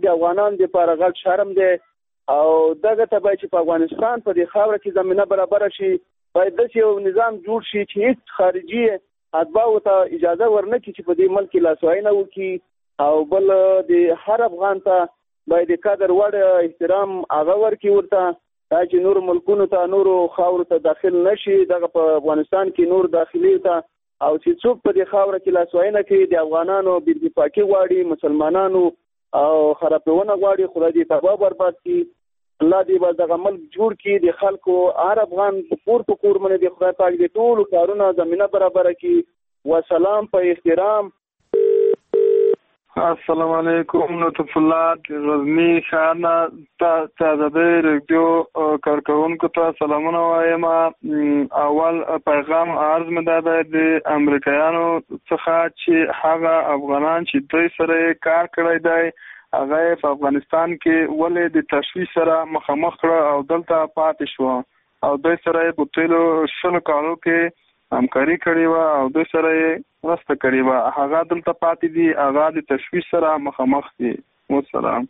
د افغانانو لپاره غټ شرم دی او دغه ته باید چې په افغانستان په دې خاوره کې زمینه برابر شي، باید داسې یو نظام جوړ شي چې هیڅ خارجي اتباعو ته اجازه ورنکړي چې په دې ملک کې لاسوهنه وکړي، او بل د هر افغان ته باید د قدر وړ احترام هغه ورکړي ورته، دا چې نور ملکونو ته نورو خاورو ته داخل نشي، دغه په افغانستان کې نور داخلي ته، او چې څوک په دې خاوره کې لاسوهنه کوي د افغانانو بې اتفاقي غواړي، مسلمانانو او خرابونه غواړي، خدای دې تباه برباد کړي. الله دې به دغه ملک جوړ کړي، د خلکو هر افغان کور په کور باندې د خدای پاک دې ټولو کارونه زمینه برابره کړي. وسلام په احترام. السلام علیکم. لطف الله غزنی خانه تازه ریډیو کارکونکو ته سلامونه وایم. اول پیغام عرض مې دا دی د امریکایانو څخه چې هغه افغانان چې دوی سره کار کړی دی هغه په افغانستان کې ولې د تشویش سره مخامخ کړه او دلته پاتې شو، او دوی سره په تیلو 100 کالو کې همکاري کړې وه او دوی سره یې مرسته کړې وه، هغه دلته پاتې دي، هغه د تشویش سره مخامخ دي. والسلام.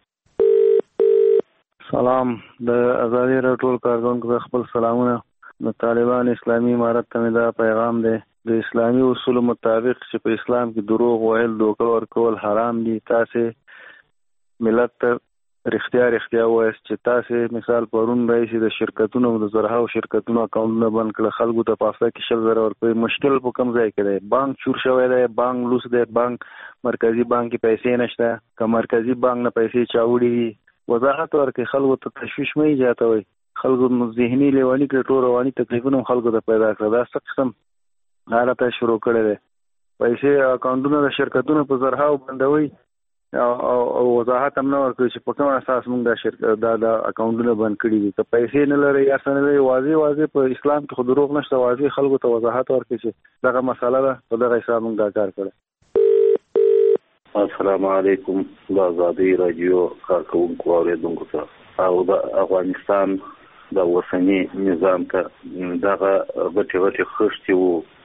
سلام. د ازادي راډیو ټول کارکونکو خپل سلامونه. د طالبان اسلامي امارت ته دا پیغام دی، د اسلامي اصول مطابق چې په اسلام کې دروغ ویل، دوکه ورکول حرام دي. تاسو ملت ته رښتیا وایست چې تاسو مثال پرون رئیس د شرکتونو د زرهاو شرکتونو اکاونټونه بند کړل، خلکو ته په افسا کې 100,000 ورکوي. مشکل په کوم ځای کې دی؟ بانک چور شوی دی، بانک لوس دی، بانک مرکزی بانک کې پیسې نشته، که مرکزی بانک نه پیسې چاوړي وضاحت ورکړي، خلکو ته تشویش مه ایجادوي، خلکو ذهني لیواني کړي، ټول رواني تکلیفونه خلکو ته پیدا کړه. دا څه قسم حالت شروع کړی دی؟ پیسې اکاونټونه د شرکتونو په زرهاو بندوي او وضاحت هم نه ورکوي چې په کوم اساس موږ دا اکاونټونه بند کړي دي. که پیسې نه لري یا څه نه لري، واضح په اسلام کې خو دروغ نشته، واضح خلکو ته وضاحت ورکړي چې دغه مسله ده، په دغه حساب موږ دا کار کړی. السلام علیکم. د ازادي راډیو کارکونکو اوریدونکو ته او د افغانستان د اوسني نظام ته دغه غټې خښتې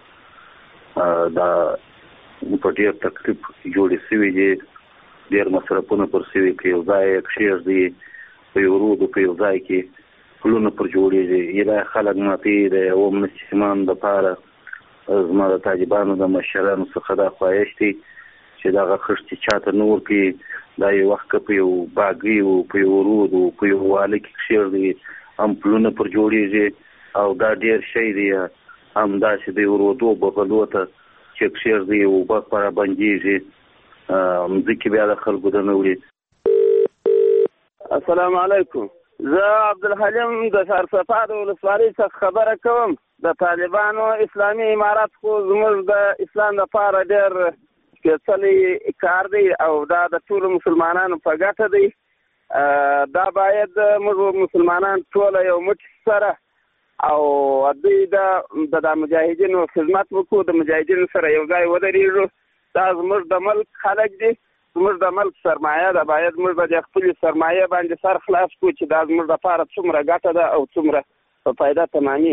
وو، دا په ډېر تکلیف جوړې سوي دي، ډېر مصرفونه پر سوي کې یو ځای کښېږدي، په یو رودو په یو ځای کې پلونه پر جوړېږي. دا خلک ماتې د اوم مسلمانانو دپاره زما د طالبانو د مشرانو څخه دا خواهش دی چې دغه خښتې چاته نه ورکړي. دا یو وخت که په یو باګي و، په یو رود و، په یو واله کې کښېږدي، هم پلونه پر جوړېږي او دا ډېر شی دی. همداسې د یو رودو بغلو ته چې کښېږدي اوبه خورا بندېږي، مځکې بیا د خلکو د نه وړي. السلام علیکم. زه عبدالحلیم د سرسپا د ولسوالۍ څخه خبره کوم. د طالبانو اسلامي امارت خو زموږ د اسلام لپاره ډېر سپېڅلی کار دی او دا د ټولو مسلمانانو په ګټه دی. دا باید موږ مسلمانان ټوله یو موټی سره او دوی د مجاهدینو خدمت وکړو، د مجاهدینو سره یو ځای ودرېږو. دا زموږ د ملک خلک دي، زموږ د ملک سرمایه ده، باید موږ به د خپلې سرمایه باندې سر خلاص کړو چې دا زموږ لپاره څومره ګټه ده او څومره په فایده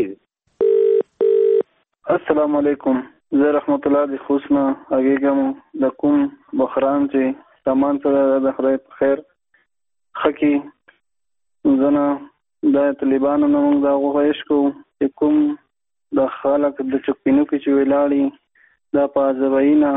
تمامېږي. السلام علیکم. زه رحمت الله د خوسنه اګېږم د کوم بحران چې سامان سره د خدای په خیر خکې زنه د طالبانو نه موږ دا غوښتش کوو چې کوم د خلک د چوکینو کې چې ولاړي دا په ازبایي نه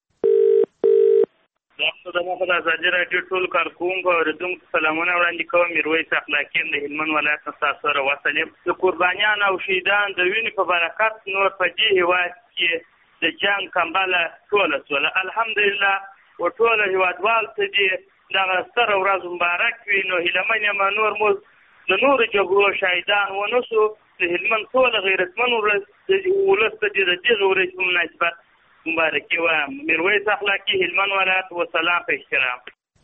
د ازادي راډیو ټول کارکونکو اوریدونکو سلامونه وړاندې کوم. میرویس اخلاقي د هلمند ولایت څخه تاسو سره وصل یم. د قربانیان او شهیدان د وینې په برکت نور په دې هېواد کې د جنګ کمبله ټوله سوله. الحمدلله و ټوله هېوادوالو ته دې دغه ستره ورځ مبارک وي. نو هیلهمن یم نور مو د نورو جګړو شهیدان ونه سو، د هلمند ټوله غیرتمن ولس ته د دغې ورځې په مناسبت مبارکي وایم. میرویس اخلاقي هلمند ولایت. وسلام په احترام.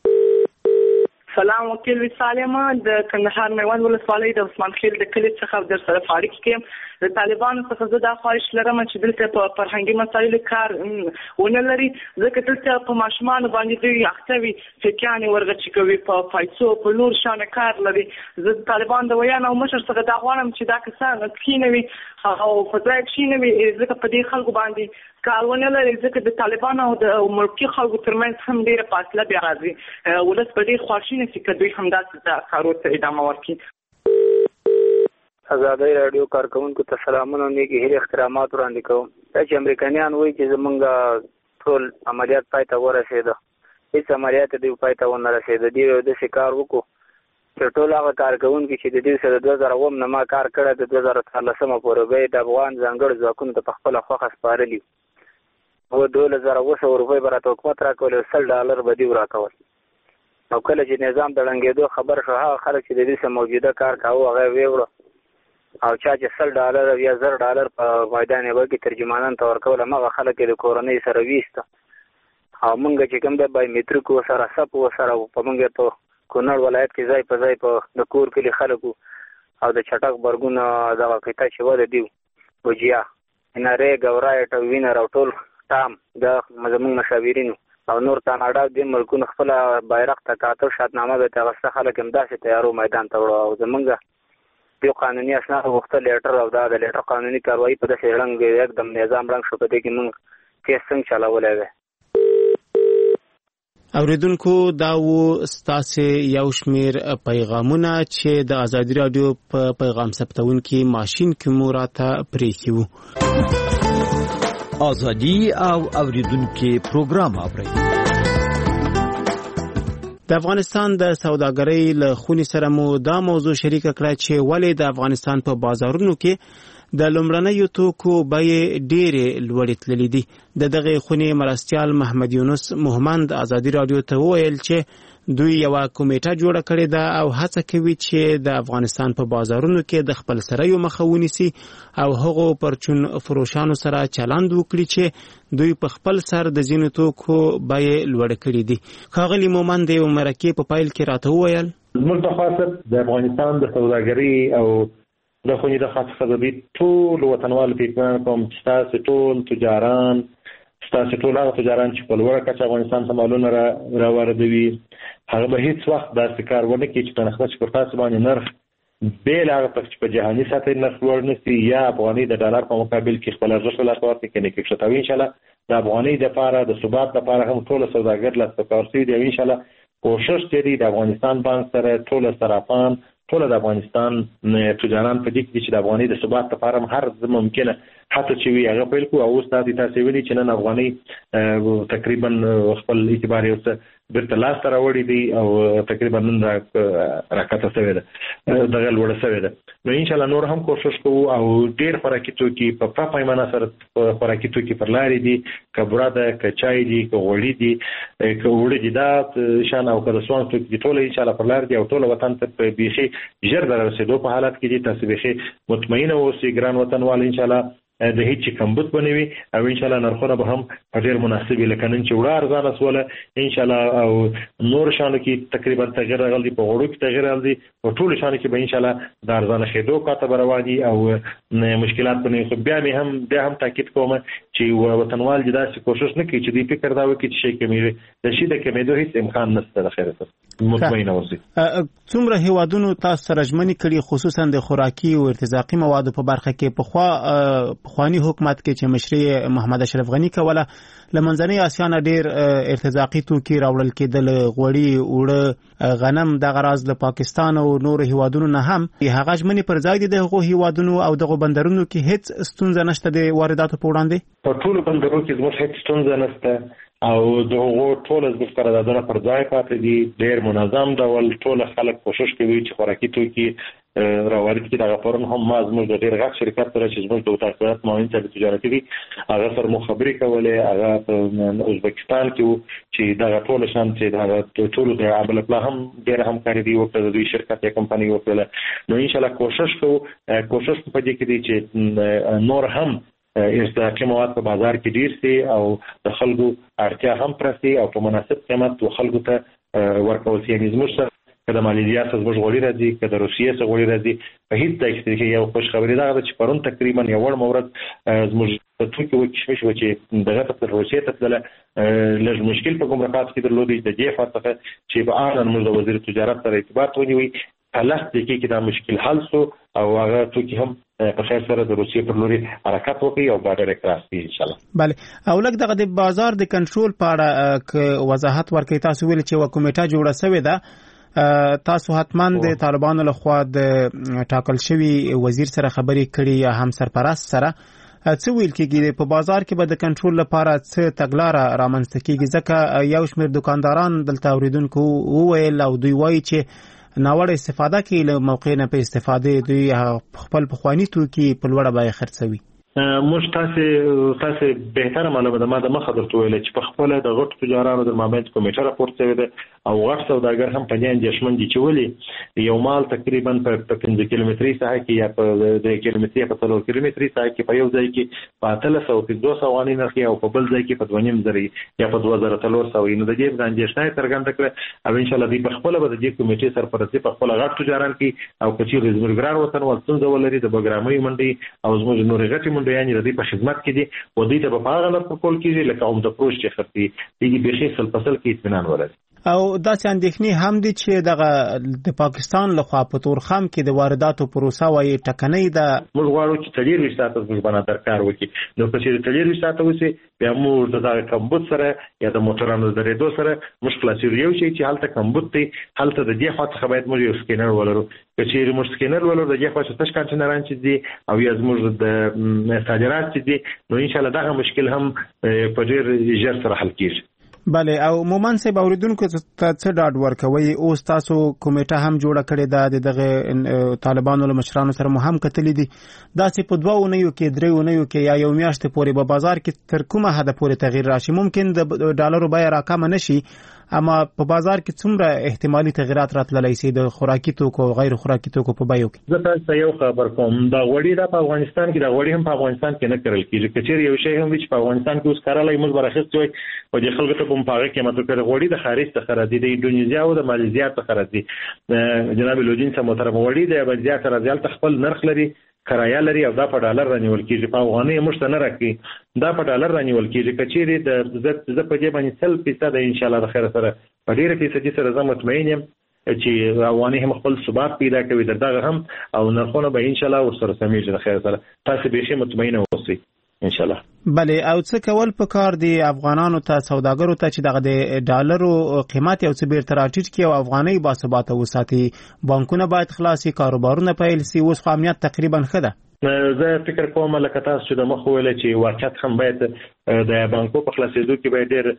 سلام وکیل وسالم د کندهار میوند ولسوالۍ د عثمان خیل د کلي څخه در سره فاړیک کې د طالبانو څخه زه دا خواهش لرم چې دلته په فرهنګي مسایلو کار ونه لري، ځکه دلته په ماشومانو باندې دوی اخته وي، فقیانې ورغچې کوي، په پیسو په نور شانه کار لري. زه د طالبان د ویان او مشر څخه دا غواړم چې دا کسان کښېنوي او په ځای کښېنوي، ځکه په دې خلکو باندې کارونه لري ځکه د طالبان او د ملکي خلکو ترمنځ هم ډیره فاصله بیا راځي ولس په ډیر خواشینی سي چې دوی همداسې د کارو ته ادامه ورکړي. ازادي رادیو کارکونکو ته سلامونه او نیکی هیلې احترامات وړاندې کوم. چې امریکایان وایي چې زمونږ ټول عملیات پای ته ورسېده، هیڅ عملیات دوی پای ته ونه رسېده. دوی داسې کار وکړو چې ټول هغه کارکوونکي چې د دوی سره 2009 نه ما کار کړی د 2014 پورې به د افغان ځانګړو ځواکونو ته په خپله خوښه سپارلي و. 12,200 روپۍ به راته حکومت راکول، $100 به دوی راکول. او کله چې نظام د ړنګېدو خبر شو، هغه خلک چې د دوی سره موجوده کار کاوه هغه یې ویوړه او چا چې $100 یا $1000 په میدان یوه کې ترجمانان ته ورکول، همغه خلک یې د کورنۍ سره ویسته. او موږ چې کوم د بایومیټریک ورسره سپ ورسره په موږ په کونړ ولایت کې ځای په ځای په د کور کلي خلکو او د چټک برګونه دغه قطعه چې وه د دوی بوجیا انارې ګورایټ او وینر او ټول ټام د زموږ مشاورینو او نور کاناډا د ملکونو خپله بیرغ ته کاته شادنامه به ترې اخیسته، خلک همداسې تیارو میدان ته وړو. او زموږ یو قانوني اسناد غوښتل لیټر او دا د لیټر قانوني کاروایي په داسې ړنګ یکدم نظام ړنګ شو. په دې کې موږ کیس څنګه چلولی دی. اوریدونکو دا و ستاسې یو شمیر پیغامونه چې د ازادي رادیو په پیغام ثبتونکي ماشین کې مو راته پرېښي وو. ازادي او اوریدونکي پروګرام اورئ. د افغانستان د سوداګرۍ له خونې سره مو دا موضوع شریکه کړه چې ولې د افغانستان په بازارونو کې د لومړنیو توکو بیې ډېرې لوړې تللې دي. د دغې خونې مرستیال محمد یونس مومند ازادي رادیو ته وویل چې دوی یوه کمیټه جوړه کړې ده او هڅه کوي چې د افغانستان په بازارونو کې د خپل سریو مخه ونیسي او هغو پرچون فروشانو سره چلند وکړي چې دوی په خپل سر د ځینو توکو بیې لوړې کړې دي. ښاغلي مومند د یو مرکې په پیل کې راته وویل زموږ په خاطر د افغانستان د سوداګرۍ او د خونې د خاص خدمي ټول وطنوال پیغام کوم چې تاسو ټول تجاران، تاسو ټول هغه تجاران چې په لوړه کچه افغانستان ته مالونه راوردوي، هغه به هیڅ وخت داسې کار ونه کړي چې په نسبت چې پر تاسو باندې نرخ بېل هغه چې په جهاني سطح نرخ لوړ نه شي یا افغانۍ د ډالر په مقابل کې خپل ارزښت له لاسه ورکړي. کنې کې شته انشاءالله د افغانۍ دپاره د ثبات لپاره هم ټول سوداګر لاسته کار شوي دي. انشاءالله کوشش دی د افغانستان بانک سره ټول صرافان ټول د افغانستان تجاران په دې کې چې د افغانۍ د ثبات لپاره هر ممکنه حتی چې وي هغه پیل کو. او اوس تاسو وینئ چې نن افغانۍ تقریبا خپل اعتبار یو څه بیرته لاس ته راوړی دی او تقریبا نن راکته شوې ده، دغه لوړه شوې ده. نو انشاءالله نور هم کوشش کوو او ډېر خوراکي توکي په پیمانه سره خوراکي توکي پر لارې دي، که بوره ده، که چای دي، که غوړي دي، که اوړه دي، دا شان او که د سوان توکي دي، ټول انشاءالله پر لار دي او ټول وطن ته په بیخي ژر د رسېدو په حالت کې دي. تاسو بیخي مطمئنه اوسئ ګران وطنوال، انشاءالله د هیڅ کمبود بنوي او انشاءالله نرخونه به هم په ډېر مناسب لکه نن چې وړه ارزانه سوله انشاءالله او نور شانو کې تقریبا تغیر راغلی، په غوړو کې تغیر راغلی، په ټولو شانو کې به انشاءالله د ارزانه کېدو کاته به روان دي او مشکلات به نه وي. بیا هم تاکید کوم چې وطنوال دې داسې کوشش نه کوي چې دوی فکر دا وکړي چې شی کمېږي، د شي د کمېدو هیڅ امکان نشته. د خیره مطمئنه اوسئ. څومره هیوادونو تاسو سره ژمنې کړي خصوصا د خوراکي او ارتزاقي موادو په برخه کې پخوانی حکومت کې چې مشري محمد اشرف غنی کوله لمنځنۍ اسیا نه ډېر ارتزاقي توکي راوړل کېدل، غوړي، اوړه، غنم، دغه راز له پاکستان او نورو هیوادونو نه هم. هغه ژمنې پر ځای دي د هغو هیوادونو او دغو بندرونو کې هیڅ ستونزه نشته د وارداتو په وړاندې؟ په ټولو بندرونو کې زموږ هیڅ ستونزه نشته او دغه ټول زموږ قراردادونه پر ځای پاتې دي. ډېر منظم ډول ټول خلک کوشش کوي چې خوراکي توکي راوارد کړي. دغه پرون هم ما زموږ د ډېر غټ شرکت سره چې زموږ د اتاقیات معاون صاحب تجارتي دي هغه سره مو خبرې کولې، هغه په ازبکستان کې و چې دغه ټول شان چې دغه ټول د عبل الله هم ډېر همکاري دي وکړه د دوی شرکت یا کمپنۍ وکړله. نو انشاءالله کوشش په دې کې دی چې نور هم ارتزاقي مواد په بازار کې ډېر سي او د خلکو اړتیا هم پوره سي او په مناسب قیمت خلکو ته ورکول سي. یعنې زموږ سره که د مالیزیا څخه زموږ غوړي راځي، که د روسیې څخه غوړي راځي، په هیڅ ځای کې یو خوش خبري دا ده چې پرون تقریبا یو وړ مورد زموږ توکي وکشمش و چې دغه ته روسیې ته تلله لږ مشکل په ګمرکات کې درلودی د دې خوا څخه چې په اړه موږ د وزیر تجارت سره ارتباط ونیوي په لس دقیقې کې دا مشکل حل سو او هغه توکي هم په خیر سره د روسیې پر لوري حرکت وکړي او بارډر کراس کړي ان شاء الله. بله او لکه دغه د بازار د کنټرول په اړه وضاحت ورکړئ. تاسو ویل چې یوه کمیټه جوړه شوې ده، تاسو حتما د طالبانو لخوا د ټاکل شوي وزیر سره خبرې کړي یا هم سرپرست سره. څه ویل کېږي په بازار کې به د کنټرول لپاره څه تګلاره رامنځته کېږي؟ ځکه یو شمېر دکانداران دلته اوریدونکو وویل او دوی وایي چې ناوړه استفاده کوي له موقع نه، په استفاده دوی خپل پخواني توکي په لوړه بیه خرڅوي. موږ تاسو بهتره معلومه ده، ما د مخه درته ویل چې په خپل د غټ تجارانو در مابین کمیټه راپورټ شوی ده او غټ سوداګر هم په دې اندېښمن دي چې ولې یو مال تقریبا په 5 کیلومتري ساحه کې یا په 2 کیلومتري په 3 کیلومتري ساحه کې په یو ځای کې په 300 افغانۍ نرخ او په بل ځای کې په 2.5 یا په 2300 نو د دې اندېښنه څرګنده کړه او ان شاء الله دوی په خپل به د دې کمیټې سرپرستي په خپل غټ تجاران کې او کچې زمرګران وطن ولڅن ولري د بګرامي منډي او زموږ نورې غټي یعنی ردی په خدمت کې دي و دې ته په هغه لار په کول کېږي لکه هم د پروژ چې خرڅي دي به شي فصل کې اطمینان ولري. او داسې اندېښنې هم دي چې دغه د پاکستان لخوا په تورخم کې د وارداتو پروسه وايي ټکنۍ ده. موږ غواړو چې تلیر وشتاته موږ باندې درکار وکړي، نو چې تلیر وشتاته وسی بیا موږ د کمبود سره یا د موټرانو درېدو سره مشکلات یو شي چې حالت کمبود ته حالت د دې خاطر خبرت موږ یو سکینر ولرو چې موږ سکینر ولرو د دې خاطر تاسو کانټینران چې دي او یا موږ د صادرات چې دي نو ان شاء الله دا مشکل هم په ډیر ژر سره حل کیږي. بله او مومن صاحب اوریدونکو ته څه ډاډ ورکوي؟ اوس تاسو کمیټه هم جوړه کړې ده د دغه طالبانو له مشرانو سره مو هم کتلې دي، داسې په 2 اونیو کې 3 اونیو کې یا یو میاشتې پورې په بازار کې تر کومه حد پورې تغییر راشي؟ ممکن د ډالرو بیه راکمه نشي اما په بازار کې څومره احتمالي تغیرات راتللی شي د خوراکي توکو او غیر خوراکي توکو په بیو کې؟ زه تاسو یو خبر کوم، دا وړي د افغانستان کې د وړي هم په افغانستان کې نه کړل کېږي. کچېر یو شی هم چې په افغانستان کې اوس کارلای موږ برخصت وي او د خلکو ته په پاغه کې ماته کړ وړي د خارج څخه راځي، د انډونیزیا او د ماليزیا څخه راځي. جناب لوجین سم محترم وړي د ماليزیا سره ځل خپل نرخ لري، کرایه لري او دا په ډالر رانیول کېږي، په افغانۍ مشته نه راکړي، دا په ډالر رانیول کېږي. کچېری د زه په دې باندې 100% ان شاء الله د خیر سره په ډیره فیصدي سره زه مطمئن یم چې افغانۍ هم خپل ثبات پیدا کوي دغه هم او نرخونه به ان شاء الله ورسره سمېږي د خیر سره. تاسو به شي مطمئن اوسئ ان شاء الله. بله او څه کول پکار دي افغانانو ته سوداګرو ته چې دغه د ډالرو قیمت یو څه بیرته راټیټ کړي او افغانۍ باثباته وساتي؟ بانکونه باید خلاصي، کاروبارونه پیل شي، اوس خو امنیت تقریبا ښه ده. زه فکر کوم لکه تاسو چې د مخ ویل چې واقعیت هم باید د بانکو په خلاصېدو کې باید ډېر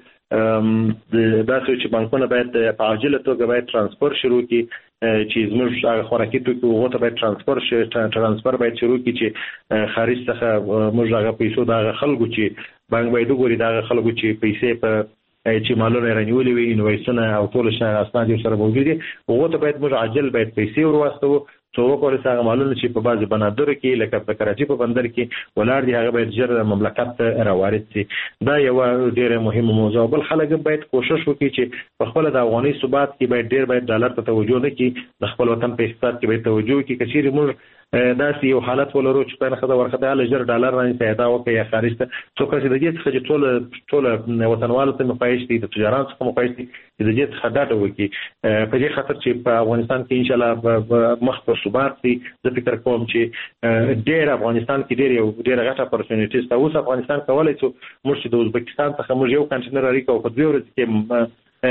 داسې چې بانکونه باید په عاجله توګه باید ترانسفر شروع کړي چې زموږ خوراکي توکي هغو ته باید ترانسفر باید شروع کړي چې خارج څخه موږ هغه پیسو د هغه خلکو چې بانک باید وګوري د هغه خلکو چې پیسې په چې مالونه رانیولې وي انوایسونه او ټول شیان اسناد یې سره موجود دي هغو ته باید موږ عاجل باید پیسې ورواستوو څو وکړو چې هغه مالونه چې په بعضې بنادرو کې لکه په کراچي په بندر کې ولاړ دي هغه باید ژر مملکت ته راوارد شي. دا یوه ډېره مهمه موضوع. بل خلک باید کوشش وکړي چې په خپله د افغاني ثبات کې باید ډېر باید ډالر ته توجه نه کړي، د خپل وطن په اقتصاد کې باید توجه وکړي. که چېرې موږ داسې یو حالت ولرو چې په نخښه ورخه هله ژر ډالر رانیسي پیدا وکړي یا خارج ته څوک چې د دې څخه چې ټوله وطنوالو ته مخایش دي، د تجارانو څخه مخایش دي چې د دې څخه ډاډه وکړي په دې خاطر چې په افغانستان کې انشاءالله مخ په ثبات دي. زه فکر کوم چې ډېر افغانستان کې ډېره غټه اپورچونیټي شته. اوس افغانستان کولی شو موږ چې د ازبکستان څخه موږ یو کانټینر اړیکه په 2 ورځې کې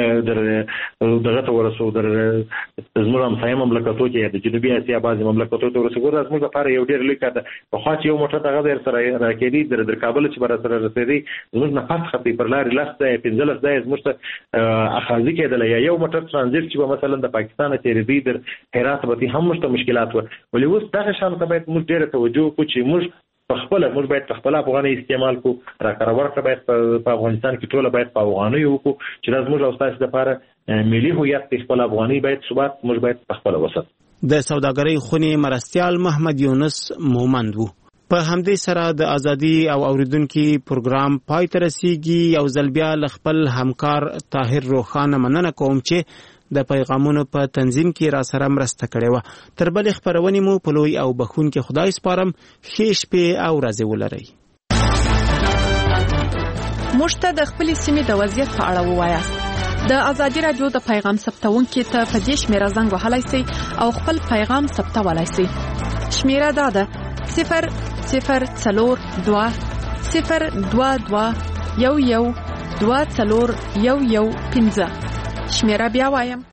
دغه ته ورسو زموږ همسایه مملکتو کې د جنوبي اسیا بعضې مملکتو ته ورسو. ګوره زموږ لپاره یو ډېر لوی کار ده. پخوا چې یو موټر دغه ځای سره راکېدي در کابل چې به راسره رسېدی زموږ نه پس خطي پر لارې 10 ځایه 15 ځایه زموږ ته اخاذي کېدله یا یو موټر ترانزیټ چې به مثلا د پاکستان تېرېدی در هرات به هم موږ ته مشکلات وه. ولې اوس دغه شان ته باید موږ ډېره توجه وکړو چې موږ موږ باید په خپل افغانۍ استعمال کو، راکړه ورکړه باید په افغانستان کې ټوله باید په افغانۍ وکړو چې دا زموږ او ستاسو لپاره ملي هویت د خپل افغانۍ باید ثبات موږ باید په خپله وساتو. د سوداګرۍ خونې مرستیال محمد یونس مومند وو. په همدې سره د ازادي او اوریدونکو پروګرام پای ته رسیږي. یو ځل بیا له خپل همکار طاهر روخانه مننه کوم چې د پیغامونو په تنظیم کې را سره مرسته کړې وه. تر بلې خپرونې مو په لوی او بخښونکي خدای سپارم. ښې شپې او ورځې ولرئ. موږ ته د خپلې سیمې د وضعیت په اړه ووایاست. د ازادي راډیو د پیغام ثبتونکي ته په دې شمیره زنګ وهلی سئ او خپل پیغام ثبتولی سئ. شمیره دا ده 00222 11 24 11 15. شمیره بیا وایم